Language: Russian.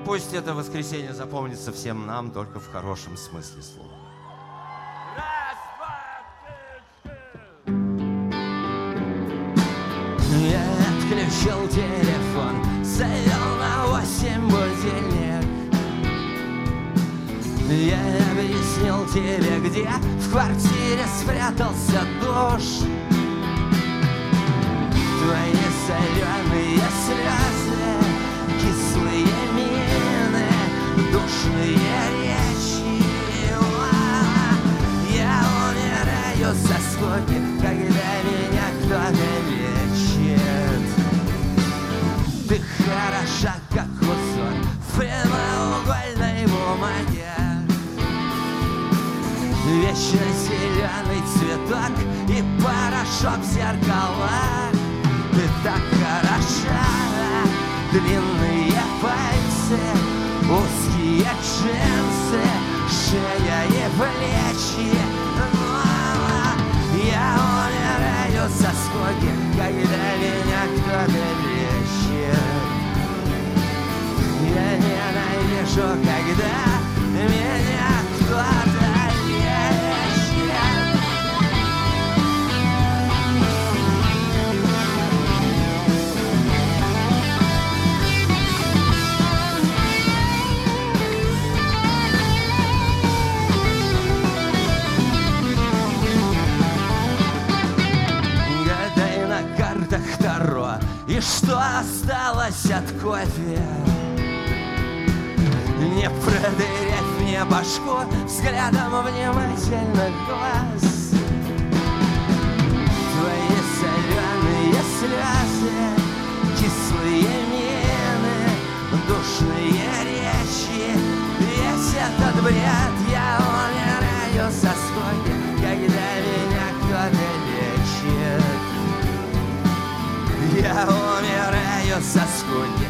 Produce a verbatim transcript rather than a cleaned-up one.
пусть это воскресенье запомнится всем нам только в хорошем смысле слова. Раз, два, три, четыре. Я отключил телефон, завел на восемь будильник. Я объяснил тебе, где в квартире спрятался душ. Твои соленые слезы, кислые мины, душные речи. Я умираю со скуки, когда меня кто-то лечит. Ты хороша, как узор в прямоугольной бумаге. Вечно зеленый цветок и порошок в зеркалах. Ты так хороша, длинные пальцы, узкие джинсы, шея и плечи. Я умираю со скуки, когда меня кто-то лечит. Я ненавижу, когда меня кто-то лечит. И что осталось от кофе? Не продырявь мне башку взглядом внимательных глаз. Твои соленые слезы, кислые мины, душные речи. Весь этот бред, я умираю со скуки, когда меня кто-то лечит. Я умираю со скуки,